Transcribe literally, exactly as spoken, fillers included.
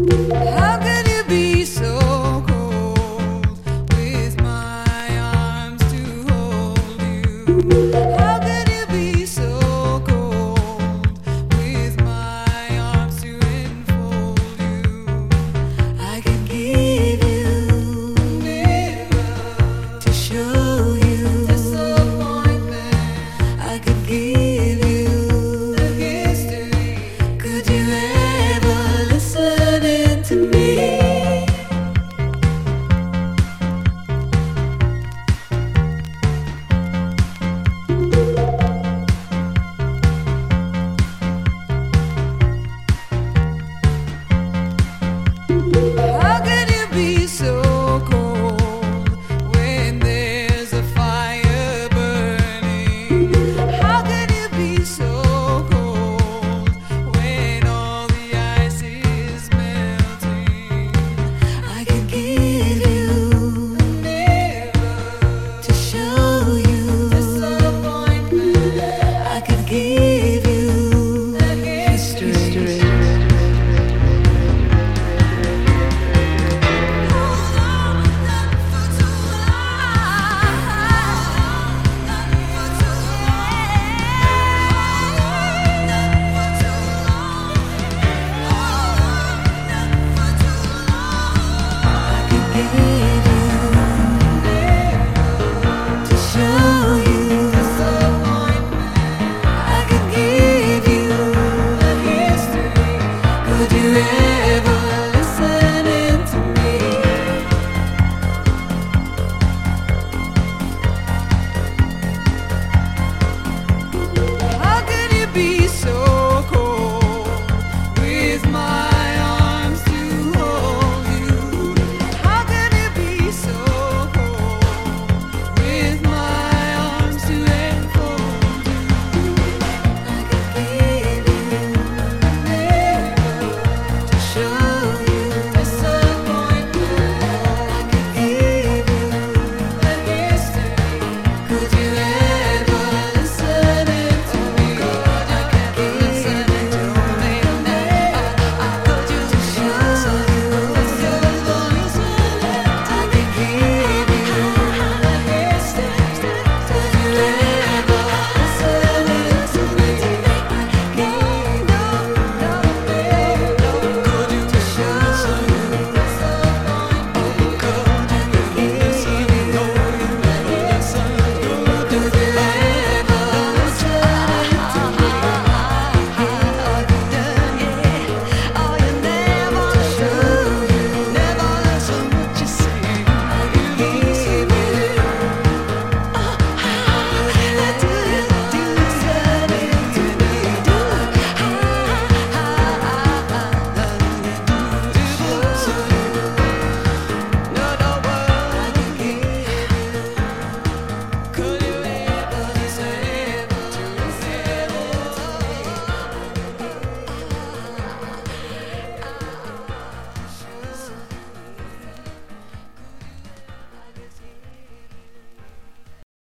How could you be so cold with my arms to hold you? How could you be so cold with my arms to enfold you? I can give you mirror to show you disappointment. I could give you the history. Could you ever listen in to me? How could you be so cold when there's a fire burning? How could you be so cold when all the ice is melting? I could give you a mirror to show you disappointment. I could give you the history. Could you ever